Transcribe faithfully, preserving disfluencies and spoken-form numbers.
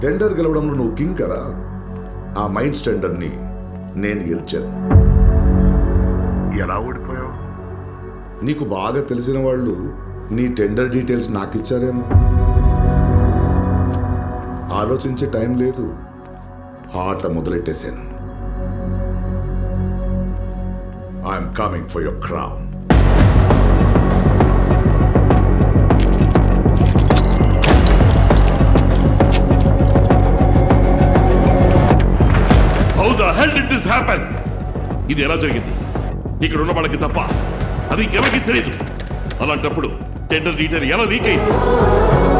Tender గెలవడంలో నువ్వు king కదా. ఆ మైన్స్ టెండర్ని నేను గెలిచాను. ఎలా ఓడిపోయావు? నీకు బాగా తెలిసిన వాళ్ళు నీ టెండర్ డీటెయిల్స్ నాకు ఇచ్చారేమో. ఆలోచించే టైం లేదు, ఆట మొదలెట్టేశాను. I'm coming for your crown. How the hell did this happen? ఇది ఎలా జరిగింది? ఇక్కడ ఉన్న వాళ్ళకి తప్ప అది ఇంకెవరికి తెలియదు. అలాంటప్పుడు టెండర్ డీటెయిల్ ఎలా లీక్ అయింది?